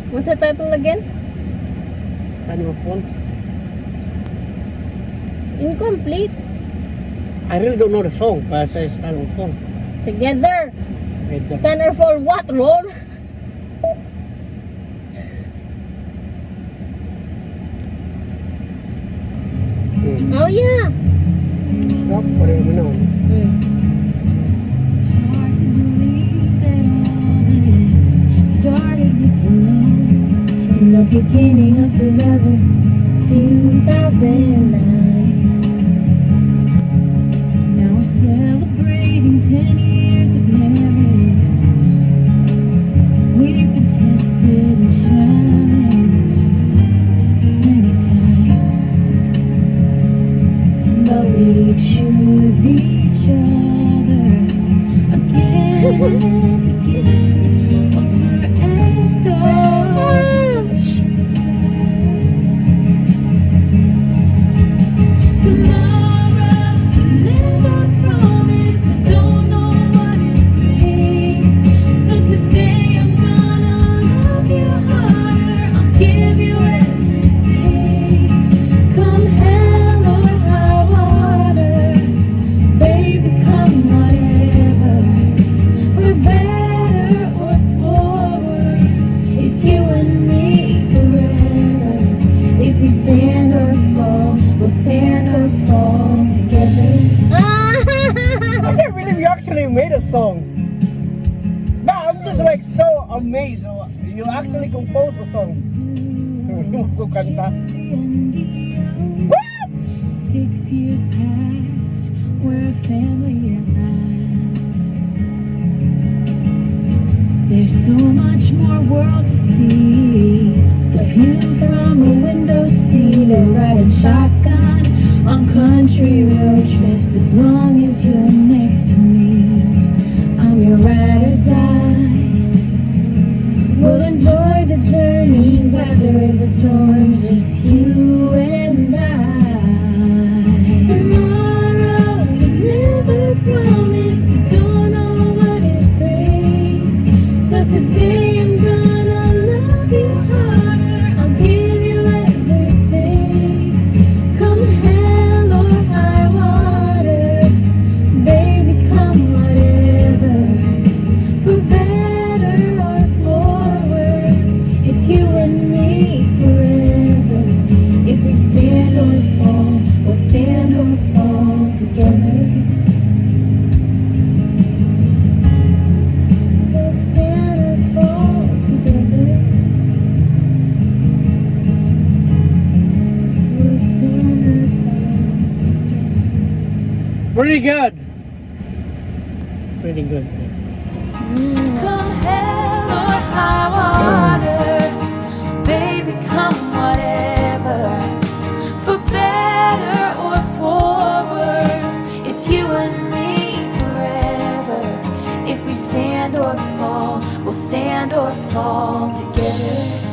What's the title again? Stand or Fall. Incomplete. I really don't know the song, but it says Stand or Fall. Together. With the, Stand or fall what, Ron? Oh yeah. Stop, whatever mo na. It's hard to believe that all this started with love in the beginning of forever, 2009. Now we're celebrating 10 years of marriage. We've been tested and challenged many times, but we choose each other again and again, over and over. Tomorrow is never promised, I don't know what it brings. So today I'm gonna love you harder, I'll give you everything. Come hell or high water, baby, come whatever. For better or for worse, it's you and me forever. If we stand or fall, we'll stand or fall together. I can't believe you actually made a song. No, I'm just like so amazed. You actually composed a song. Ko kanta. What? 6 years past, we're a family at last. There's so much more world to see. The view from a window seat, and riding shotgun on country road trips. As long as you're next to me, I'm your ride or die. We'll enjoy the journey, weather the storms, just you and I. Tomorrow is never promised, you don't know what it brings. So today I'm gonna love you harder, I'll give you everything. Come hell or high water, baby, come whatever. For better or for worse, it's you and me forever. If we stand or fall, we'll stand or fall together. We'll stand or fall together. We'll stand or fall together. Pretty good. Pretty good. Come hell or high water, baby, come whatever. For better or for worse, it's you and me forever. If we stand or fall, we'll stand or fall together.